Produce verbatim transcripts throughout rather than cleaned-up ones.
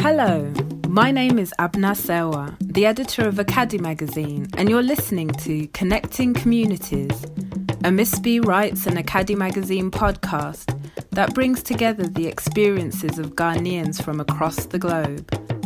Hello, my name is Abna Sewa, the editor of Academy magazine, and you're listening to Connecting Communities, a Miss B Writes and Academy magazine podcast that brings together the experiences of Ghanaians from across the globe.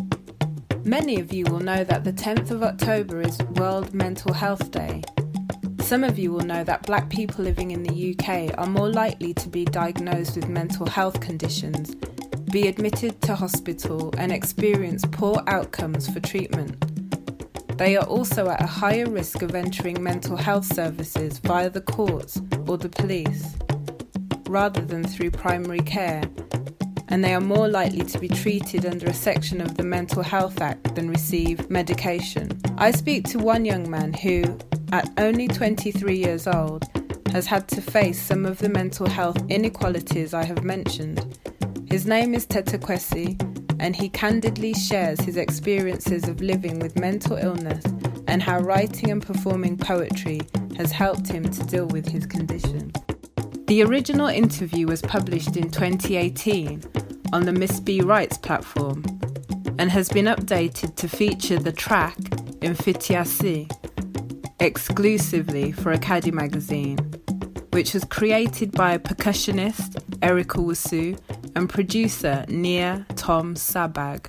Many of you will know that the tenth of October is World Mental Health Day. Some of you will know that black people living in the U K are more likely to be diagnosed with mental health conditions, be admitted to hospital and experience poor outcomes for treatment. They are also at a higher risk of entering mental health services via the courts or the police, rather than through primary care, and they are more likely to be treated under a section of the Mental Health Act than receive medication. I speak to one young man who, at only twenty-three years old, has had to face some of the mental health inequalities I have mentioned. His name is Tete Kwesi, and he candidly shares his experiences of living with mental illness and how writing and performing poetry has helped him to deal with his condition. The original interview was published in twenty eighteen on the Miss B Writes platform and has been updated to feature the track Mfitiasi exclusively for Academy magazine, which was created by percussionist Erica Wusu and producer Nia Tom Sabag.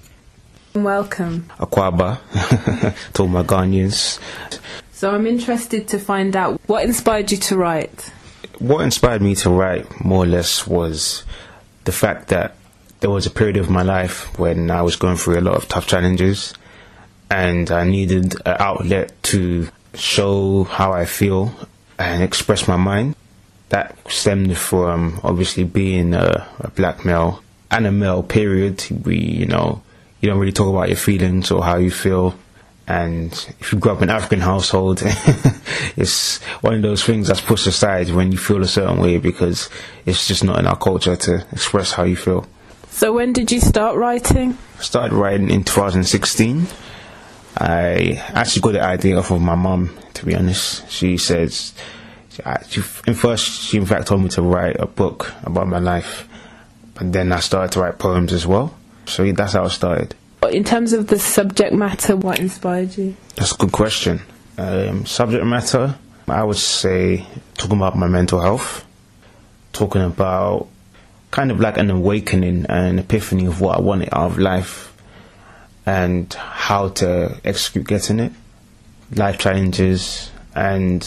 Welcome. Akwaba to all my Ghanaians. So I'm interested to find out what inspired you to write. What inspired me to write, more or less, was the fact that there was a period of my life when I was going through a lot of tough challenges and I needed an outlet to show how I feel and express my mind. That stemmed from obviously being a, a black male and a male, period. We, you know, you don't really talk about your feelings or how you feel. And if you grew up in an African household, it's one of those things that's pushed aside when you feel a certain way because it's just not in our culture to express how you feel. So when did you start writing? I started writing in two thousand sixteen. I actually got the idea off of my mum, to be honest. She says, she, in first, she in fact told me to write a book about my life. But then I started to write poems as well. So that's how I started. In terms of the subject matter, what inspired you? That's a good question. Um, subject matter, I would say talking about my mental health, talking about kind of like an awakening and an epiphany of what I wanted out of life and how to execute getting it, life challenges, and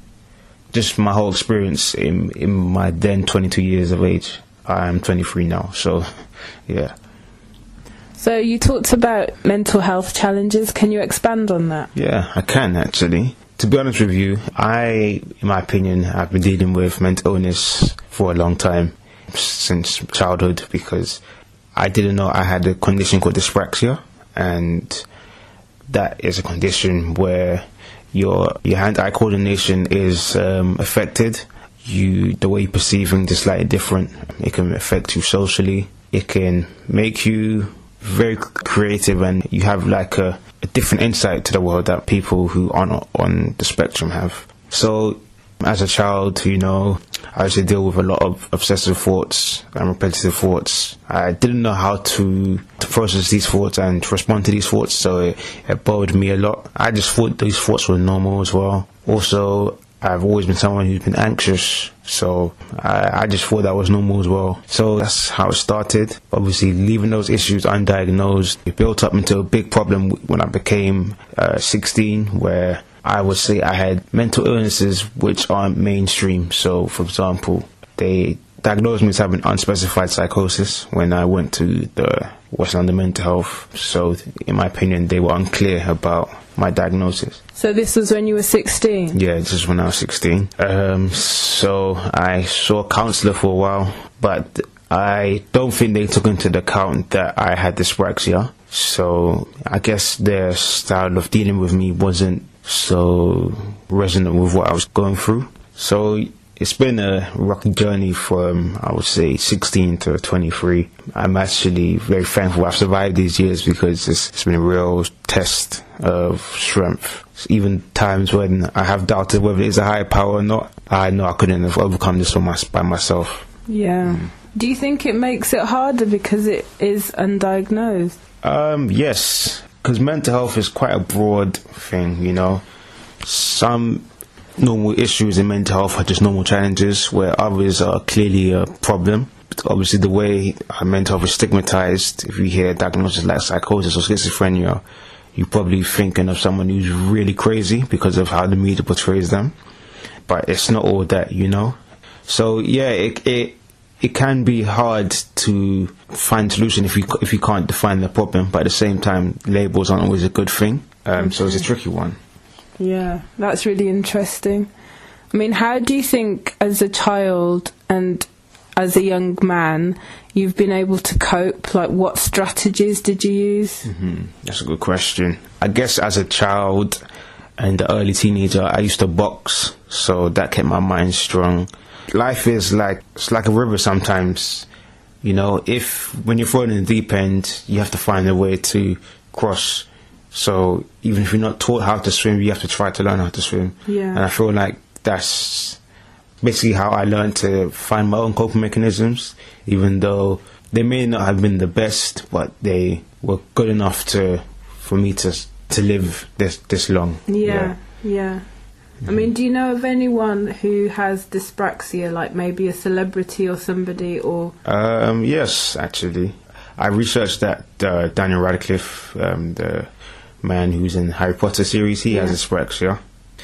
just my whole experience in, in my then twenty-two years of age. I'm twenty-three now, so yeah. So you talked about mental health challenges. Can you expand on that? Yeah, I can actually. To be honest with you, I, in my opinion, have been dealing with mental illness for a long time, since childhood, because I didn't know I had a condition called dyspraxia, and that is a condition where your your hand-eye coordination is um, affected. You, the way you perceive things is slightly different. It can affect you socially. It can make you very creative, and you have like a, a different insight to the world that people who aren't on the spectrum have. So as a child, you know, I used to deal with a lot of obsessive thoughts and repetitive thoughts. I didn't know how to, to process these thoughts and to respond to these thoughts, so it, it bothered me a lot. I just thought these thoughts were normal as well. Also, I've always been someone who's been anxious, so I, I just thought that was normal as well. So that's how it started. Obviously, leaving those issues undiagnosed, it built up into a big problem when I became uh, sixteen, where I would say I had mental illnesses which aren't mainstream. So, for example, they diagnosed me as having unspecified psychosis when I went to the West London Mental Health. So, in my opinion, they were unclear about my diagnosis. So this was when you were sixteen? Yeah, this is when I was sixteen. Um, so I saw a counsellor for a while, but I don't think they took into account that I had dyspraxia. So I guess their style of dealing with me wasn't so resonant with what I was going through. So it's been a rocky journey from, I would say, sixteen to twenty-three. I'm actually very thankful I've survived these years because it's, it's been a real test of strength. Even times when I have doubted whether it's a higher power or not, I know I couldn't have overcome this by myself. Yeah. Do you think it makes it harder because it is undiagnosed? Um, yes, because mental health is quite a broad thing, you know. Some normal issues in mental health are just normal challenges, where others are clearly a problem. But obviously, the way mental health is stigmatized, if you hear diagnoses like psychosis or schizophrenia, you're probably thinking of someone who's really crazy because of how the media portrays them. But it's not all that, you know. So yeah, it it it can be hard to find a solution if you if you can't define the problem. But at the same time, labels aren't always a good thing. Um, okay. So it's a tricky one. Yeah, that's really interesting. I mean, how do you think, as a child and as a young man, you've been able to cope? Like, what strategies did you use? Mm-hmm. That's a good question. I guess as a child and the early teenager, I used to box, so that kept my mind strong. Life is like, it's like a river sometimes. You know, if, when you're thrown in the deep end, you have to find a way to cross. So even if you're not taught how to swim, you have to try to learn how to swim. Yeah. And I feel like that's basically how I learned to find my own coping mechanisms, even though they may not have been the best, but they were good enough to for me to to live this this long. Yeah, yeah. yeah. I mean, do you know of anyone who has dyspraxia, like maybe a celebrity or somebody, or? Um, yes, actually. I researched that uh, Daniel Radcliffe, um, the man who's in Harry Potter series, he yeah. has dyspraxia.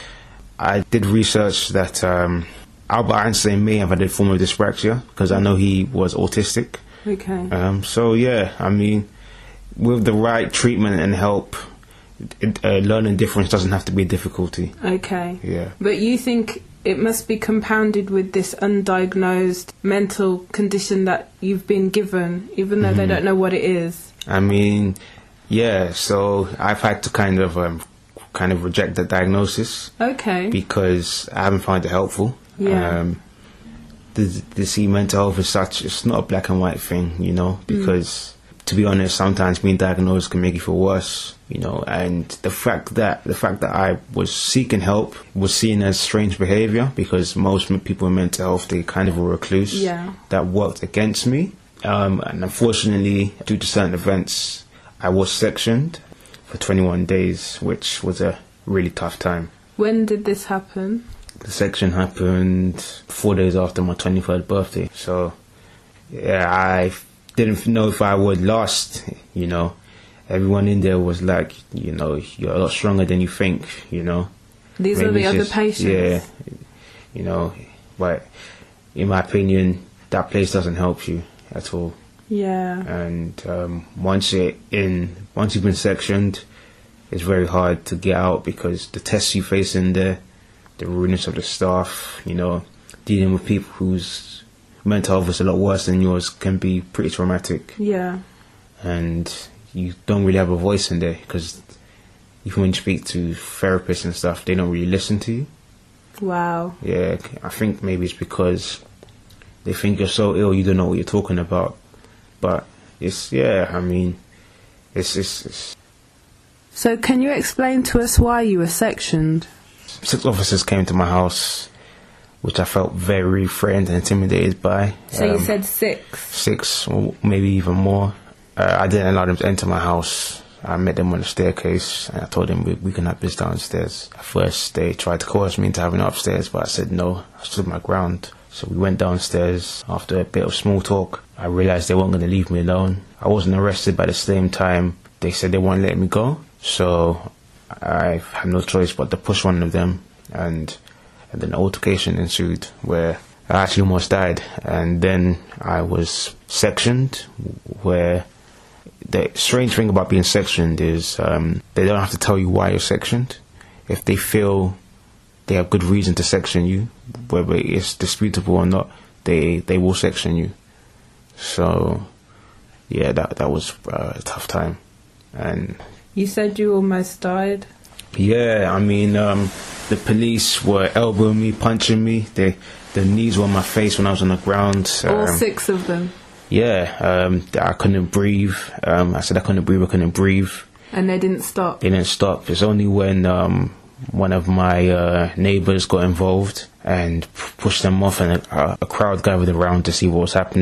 I did research that um, Albert Einstein may have had a form of dyspraxia, because I know he was autistic. Okay. Um, so, yeah, I mean, with the right treatment and help, It, uh, learning difference doesn't have to be a difficulty. Okay. Yeah. But you think it must be compounded with this undiagnosed mental condition that you've been given, even though mm-hmm. they don't know what it is? I mean, yeah. So I've had to kind of, um, kind of reject the diagnosis. Okay. Because I haven't found it helpful. Yeah. Um, the, the see mental health is such, it's not a black and white thing, you know, because. Mm. To be honest, sometimes being diagnosed can make you feel worse, you know, and the fact that the fact that I was seeking help was seen as strange behaviour, because most people in mental health, they kind of were recluse. Yeah. That worked against me. Um, and unfortunately, due to certain events, I was sectioned for twenty-one days, which was a really tough time. When did this happen? The section happened four days after my twenty-third birthday. So, yeah, I didn't know if I would last, you know. Everyone in there was like, you know, you're a lot stronger than you think, you know. These Maybe are the other just, patients? Yeah, you know, but in my opinion, that place doesn't help you at all. Yeah. And um, once you're in, once you've been sectioned, it's very hard to get out, because the tests you face in there, the rudeness of the staff, you know, dealing with people whose mental health is a lot worse than yours can be pretty traumatic. Yeah. And you don't really have a voice in there, because even when you speak to therapists and stuff, they don't really listen to you. Wow. Yeah, I think maybe it's because they think you're so ill you don't know what you're talking about. But it's, yeah, I mean, it's, it's, it's So can you explain to us why you were sectioned? Six officers came to my house, which I felt very threatened and intimidated by. So um, you said six? Six, or maybe even more. Uh, I didn't allow them to enter my house. I met them on the staircase, and I told them we, we can have this downstairs. At first, they tried to coerce me into having it upstairs, but I said no. I stood my ground. So we went downstairs. After a bit of small talk, I realised they weren't going to leave me alone. I wasn't arrested, but at the same time, they said they won't let me go. So I had no choice but to push one of them, and... And then an altercation ensued where I actually almost died. And then I was sectioned, where the strange thing about being sectioned is um, they don't have to tell you why you're sectioned. If they feel they have good reason to section you, whether it's disputable or not, they, they will section you. So, yeah, that that was uh, a tough time. And you said you almost died? Yeah, I mean, um, the police were elbowing me, punching me. They, their knees were on my face when I was on the ground. All um, six of them? Yeah, um, I couldn't breathe. Um, I said I couldn't breathe, I couldn't breathe. And they didn't stop? They didn't stop. It's only when um, one of my uh, neighbours got involved and pushed them off, and a, a crowd gathered around to see what was happening.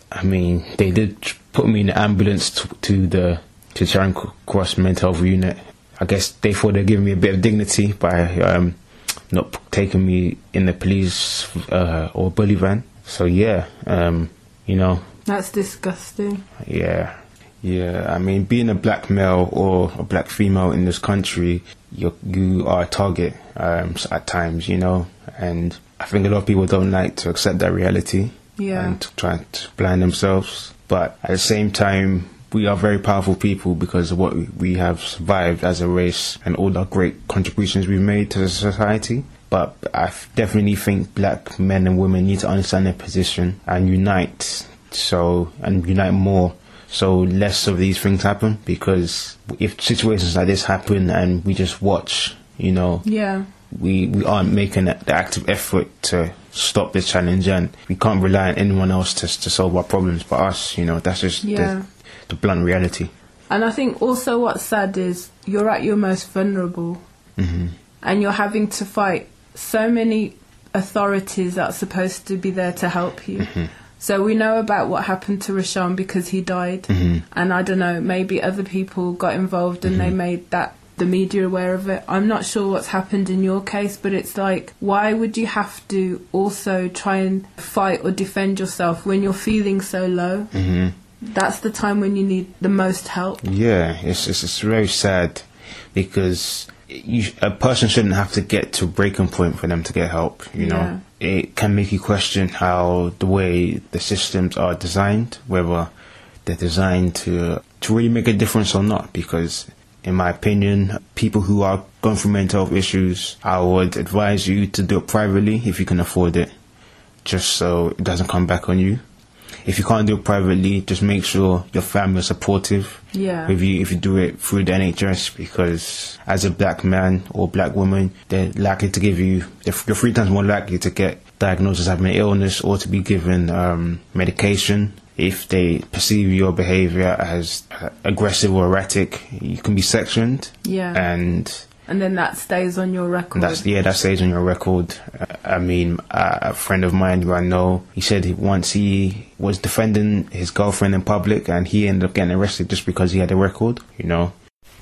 I mean, they did put me in the ambulance to, to the to Charing Cross mental health unit. I guess they thought they'd give me a bit of dignity by um, not taking me in the police uh, or bully van. So yeah, um, you know. That's disgusting. Yeah, yeah. I mean, being a black male or a black female in this country, you you are a target um, at times, you know. And I think a lot of people don't like to accept that reality. Yeah. And to try to blind themselves. But at the same time, we are very powerful people because of what we have survived as a race and all the great contributions we've made to the society. But I definitely think black men and women need to understand their position and unite. So and unite more, so less of these things happen. Because if situations like this happen and we just watch, you know, yeah, we we aren't making the active effort to stop this challenge, and we can't rely on anyone else to to solve our problems but us. You know, that's just yeah. the, the blunt reality. And I think also what's sad is you're at your most vulnerable, mm-hmm. and you're having to fight so many authorities that are supposed to be there to help you. Mm-hmm. So we know about what happened to Rashawn because he died. Mm-hmm. And I don't know, maybe other people got involved and mm-hmm. they made that the media aware of it. I'm not sure what's happened in your case, but it's like, why would you have to also try and fight or defend yourself when you're feeling so low? Mm-hmm. That's the time when you need the most help. Yeah, it's it's, it's very sad because you, a person shouldn't have to get to a breaking point for them to get help, you know. Yeah. It can make you question how the way the systems are designed, whether they're designed to to really make a difference or not. Because, in my opinion, people who are going through mental health issues, I would advise you to do it privately if you can afford it, just so it doesn't come back on you. If you can't do it privately, just make sure your family is supportive yeah. with you if you do it through the N H S, because as a black man or black woman, they're likely to give you, you're three times more likely to get diagnosed as having an illness or to be given um, medication. If they perceive your behaviour as aggressive or erratic, you can be sectioned. Yeah. And and then that stays on your record. That's yeah, that stays on your record. Uh, I mean, uh, a friend of mine who I know, he said he, once he was defending his girlfriend in public and he ended up getting arrested just because he had a record, you know.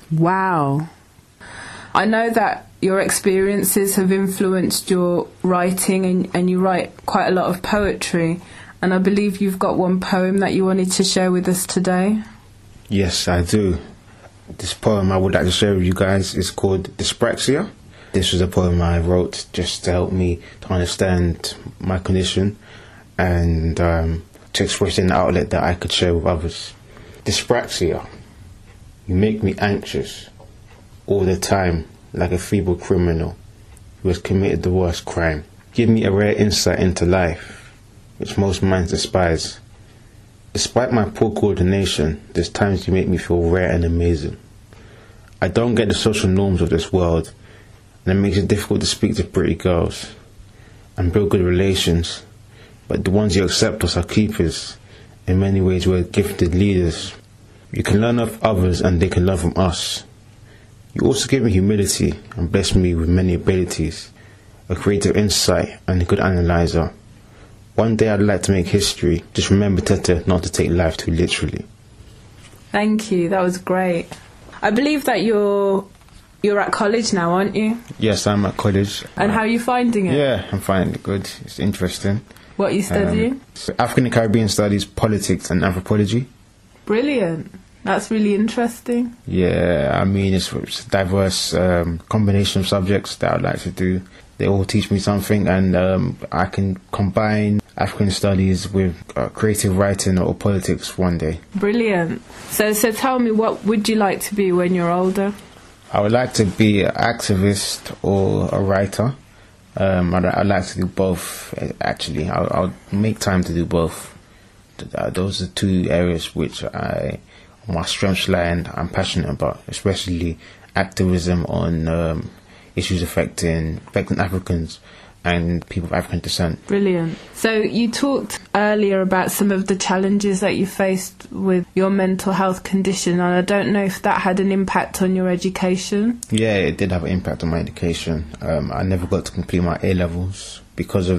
Wow. I know that your experiences have influenced your writing, and, and you write quite a lot of poetry. And I believe you've got one poem that you wanted to share with us today. Yes, I do. This poem I would like to share with you guys is called Dyspraxia. This was a poem I wrote just to help me to understand my condition and um, to express an outlet that I could share with others. Dyspraxia. You make me anxious all the time, like a feeble criminal who has committed the worst crime. Give me a rare insight into life, which most minds despise. Despite my poor coordination, there's times you make me feel rare and amazing. I don't get the social norms of this world, and it makes it difficult to speak to pretty girls and build good relations, but the ones you accept us are keepers. In many ways, we're gifted leaders. You can learn of others and they can learn from us. You also give me humility and bless me with many abilities, a creative insight and a good analyzer. One day I'd like to make history. Just remember, Tete, not to take life too literally. Thank you. That was great. I believe that you're you're at college now, aren't you? Yes, I'm at college. And uh, how are you finding it? Yeah, I'm finding it good. It's interesting. What are you studying? Um, African and Caribbean Studies, Politics and Anthropology. Brilliant. That's really interesting. Yeah, I mean, it's, it's a diverse um, combination of subjects that I'd like to do. They all teach me something, and um, I can combine African studies with uh, creative writing or politics one day. Brilliant. So, so tell me, what would you like to be when you're older? I would like to be an activist or a writer. Um, I'd, I'd like to do both, actually. I'll, I'll make time to do both. Those are two areas which I, my strengths lie and I'm passionate about, especially activism on um, issues affecting affecting Africans and people of African descent. Brilliant. So you talked earlier about some of the challenges that you faced with your mental health condition, and I don't know if that had an impact on your education. Yeah, it did have an impact on my education. Um, I never got to complete my A-levels because of that.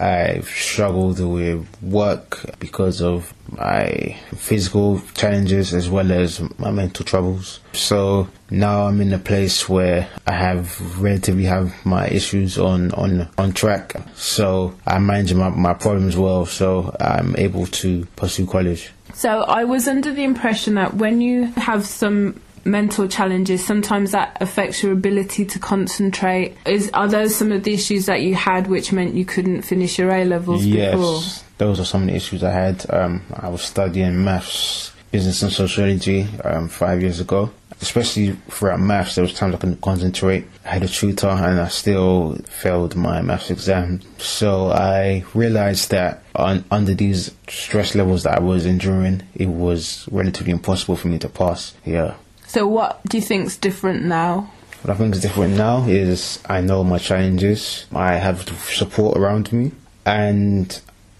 I've struggled with work because of my physical challenges as well as my mental troubles. So now I'm in a place where I have relatively have my issues on, on, on track. So I'm managing my, my problems well, so I'm able to pursue college. So I was under the impression that when you have some mental challenges, sometimes that affects your ability to concentrate. Is are those some of the issues that you had which meant you couldn't finish your A-levels yes, before? Yes, those are some of the issues I had. Um, I was studying maths, business and sociology um, five years ago. Especially throughout maths, there was times I couldn't concentrate. I had a tutor and I still failed my maths exam. So I realised that on, under these stress levels that I was enduring, it was relatively impossible for me to pass. Yeah. So what do you think's different now? What I think is different now is I know my challenges. I have support around me, and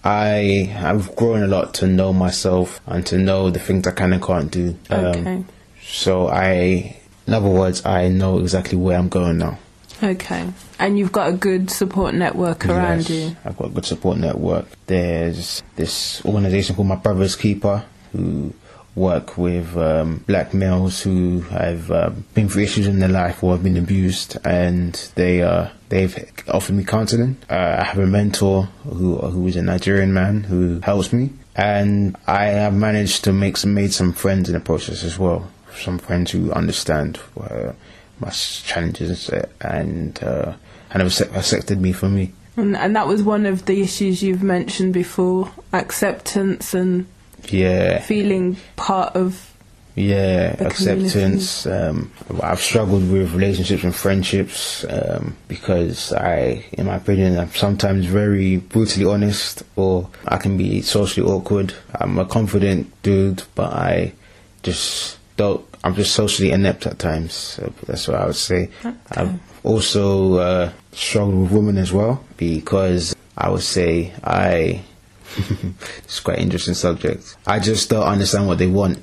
I have grown a lot to know myself and to know the things I can and can't do. Okay. Um, so I, in other words, I know exactly where I'm going now. Okay. And you've got a good support network around yes, you? I've got a good support network. There's this organisation called My Brother's Keeper who work with um, black males who have uh, been through issues in their life or have been abused, and they uh, they've offered me counselling. Uh, I have a mentor who who is a Nigerian man who helps me, and I have managed to make some made some friends in the process as well. Some friends who understand uh, my challenges and uh, and have accepted me for me. And, and that was one of the issues you've mentioned before: acceptance and yeah, feeling part of yeah, the acceptance. Um, I've struggled with relationships and friendships um, because I, in my opinion, I'm sometimes very brutally honest, or I can be socially awkward. I'm a confident dude, but I just don't. I'm just socially inept at times. So that's what I would say. Okay. I've also uh, struggled with women as well, because I would say I. It's quite an interesting subject. I just don't understand what they want.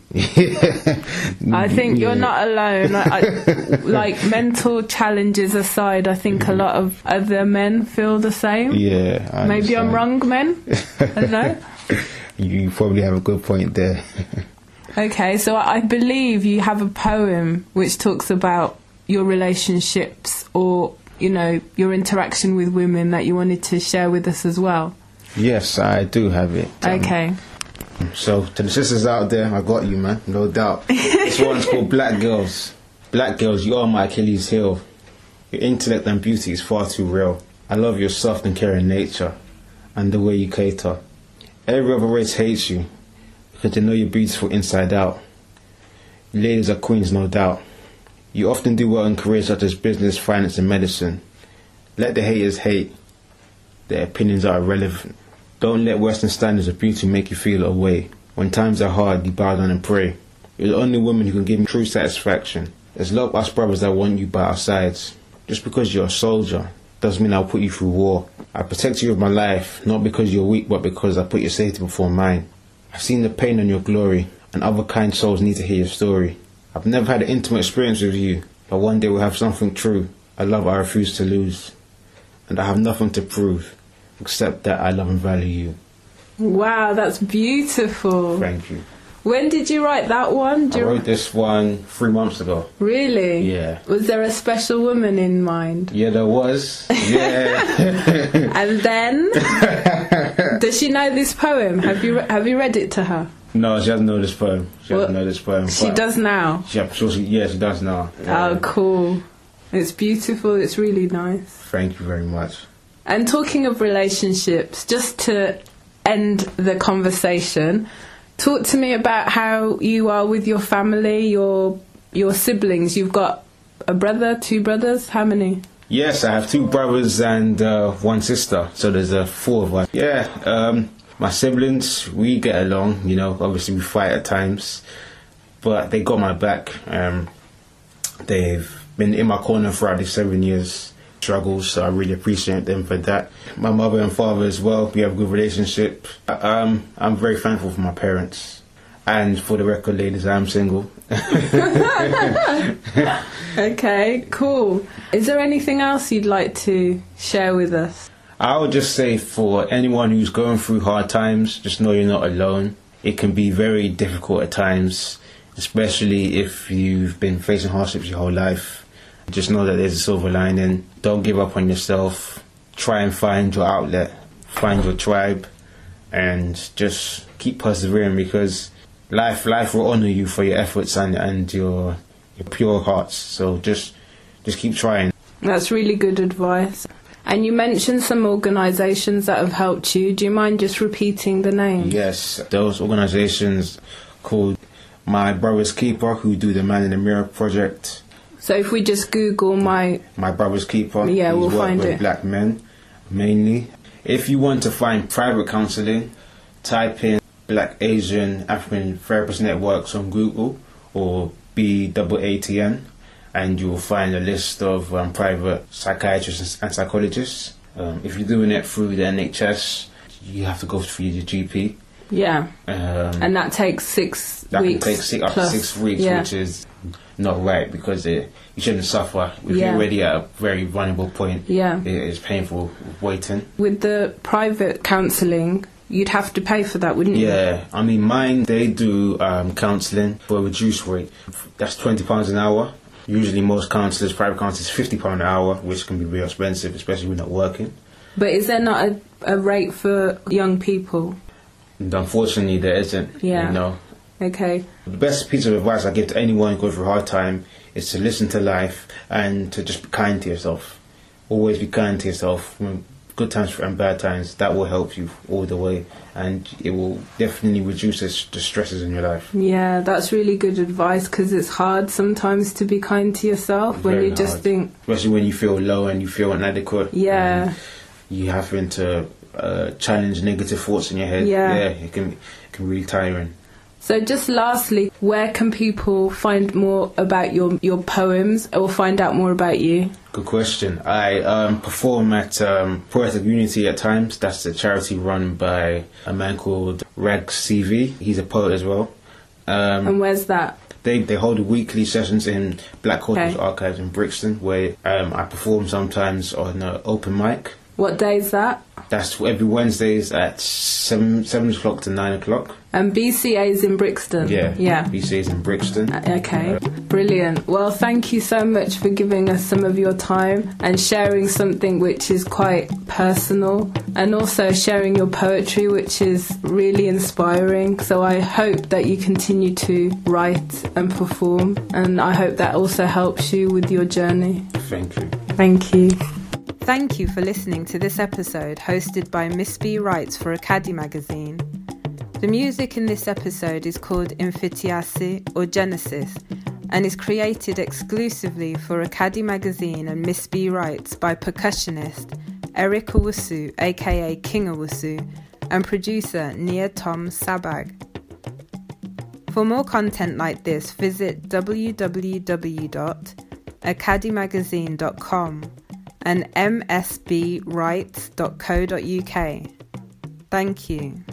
I think yeah. you're not alone. I, I, like, mental challenges aside, I think mm-hmm. a lot of other men feel the same. Yeah, I maybe understand. I'm wrong, men. I don't know. You probably have a good point there. Okay, so I believe you have a poem which talks about your relationships, or, you know, your interaction with women, that you wanted to share with us as well. Yes, I do have it. Um, okay. So, to the sisters out there, I got you, man, no doubt. This one's called Black Girls. Black girls, you are my Achilles heel. Your intellect and beauty is far too real. I love your soft and caring nature and the way you cater. Every other race hates you because they know you're beautiful inside out. You ladies are queens, no doubt. You often do well in careers such as business, finance and medicine. Let the haters hate. Their opinions are irrelevant. Don't let Western standards of beauty make you feel away. When times are hard, you bow down and pray. You're the only woman who can give me true satisfaction. There's a lot of us brothers that want you by our sides. Just because you're a soldier doesn't mean I'll put you through war. I protect you with my life, not because you're weak, but because I put your safety before mine. I've seen the pain on your glory, and other kind souls need to hear your story. I've never had an intimate experience with you, but one day we'll have something true. A love I refuse to lose. And I have nothing to prove, except that I love and value you. Wow, that's beautiful. Thank you. When did you write that one? Do I you wrote this one three months ago. Really? Yeah. Was there a special woman in mind? Yeah, there was. Yeah. And then? Does she know this poem? Have you have you read it to her? No, she doesn't know this poem. She well, doesn't know this poem. She does now? She, so she, yeah, she does now. Yeah. Oh, cool. It's beautiful. It's really nice. Thank you very much. And talking of relationships, just to end the conversation, talk to me about how you are with your family, your your siblings. You've got a brother, two brothers, how many? Yes, I have two brothers and uh, one sister, so there's uh, four of us. Yeah, um, my siblings, we get along, you know, obviously we fight at times, but they got my back. Um, they've been in my corner throughout these seven years. Struggles, so I really appreciate them for that. My mother and father as well, we have a good relationship. Um, I'm very thankful for my parents. And for the record, ladies, I'm single. Okay, cool. Is there anything else you'd like to share with us? I would just say for anyone who's going through hard times, just know you're not alone. It can be very difficult at times, especially if you've been facing hardships your whole life. Just know that there's a silver lining. Don't give up on yourself. Try and find your outlet, find your tribe, and just keep persevering, because life life will honour you for your efforts and, and your your pure hearts. So just just keep trying. That's really good advice. And you mentioned some organisations that have helped you. Do you mind just repeating the names? Yes, those organisations called My Brother's Keeper, who do the Man in the Mirror project. So if we just Google My... My Brother's Keeper, yeah, we'll find with it. Black men, mainly. If you want to find private counselling, type in Black Asian African Therapist Networks on Google, or B A A T N. And you will find a list of um, private psychiatrists and psychologists. Um, if you're doing it through the N H S, you have to go through your G P. Yeah. Um, and that takes six that weeks. That can take six, up to six weeks, yeah. Which is not right, because it, you shouldn't suffer. If yeah. you're already at a very vulnerable point, yeah. it is painful waiting. With the private counselling, you'd have to pay for that, wouldn't you? Yeah, I mean, mine, they do um, counselling for a reduced rate. That's twenty pounds an hour. Usually most counsellors, private counsellors, fifty pounds an hour, which can be real expensive, especially when you're not working. But is there not a, a rate for young people? And unfortunately, there isn't. Yeah. You know. Okay. The best piece of advice I give to anyone going through a hard time is to listen to life and to just be kind to yourself. Always be kind to yourself. Good times and bad times, that will help you all the way, and it will definitely reduce the stresses in your life. Yeah, that's really good advice, because it's hard sometimes to be kind to yourself. Very when you hard. Just think, especially when you feel low and you feel inadequate. Yeah, you having to uh, challenge negative thoughts in your head. Yeah, yeah, it can it can be really tiring. So just lastly, where can people find more about your, your poems, or find out more about you? Good question. I um, perform at um, Poetic Unity at times. That's a charity run by a man called Rags C V. He's a poet as well. Um, and where's that? They they hold weekly sessions in Black Cultures okay. Archives in Brixton, where um, I perform sometimes on an open mic. What day is that? That's every Wednesdays at seven seven o'clock to nine o'clock. And B C A is in Brixton. Yeah, yeah. B C A is in Brixton. Okay, brilliant. Well, thank you so much for giving us some of your time and sharing something which is quite personal, and also sharing your poetry, which is really inspiring. So I hope that you continue to write and perform, and I hope that also helps you with your journey. Thank you. Thank you. Thank you for listening to this episode hosted by Miss B Writes for Acadie Magazine. The music in this episode is called Infitiasi or Genesis and is created exclusively for Acadie Magazine and Miss B Writes by percussionist Eric Owusu, aka King Owusu, and producer Nia Tom Sabag. For more content like this, visit w w w dot acadie magazine dot com and m s b writes dot co dot u k. Thank you.